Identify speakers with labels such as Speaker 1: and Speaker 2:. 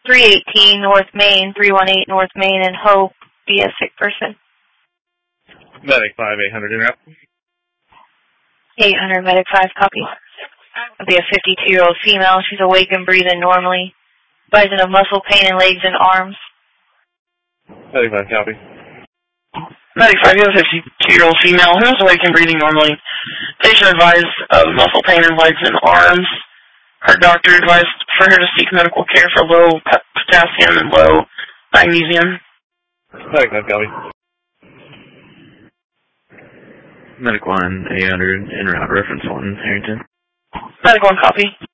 Speaker 1: 318 North Main, 318 North Main, and Hope, be a sick person.
Speaker 2: Medic 5, 800 interrupt.
Speaker 1: 800, Medic 5, copy. It'll be a 52-year-old female. She's awake and breathing normally. Advising of muscle pain in legs and arms.
Speaker 2: Medic 5, copy.
Speaker 3: Medic 5, you have a 52-year-old female who is awake and breathing normally. Patient advised of muscle pain in legs and arms. Her doctor advised for her to seek medical care for low potassium and low magnesium.
Speaker 2: Medic 5, copy.
Speaker 4: Medic 1, 800, en route, reference 1, Harrington.
Speaker 3: Medic 1, copy.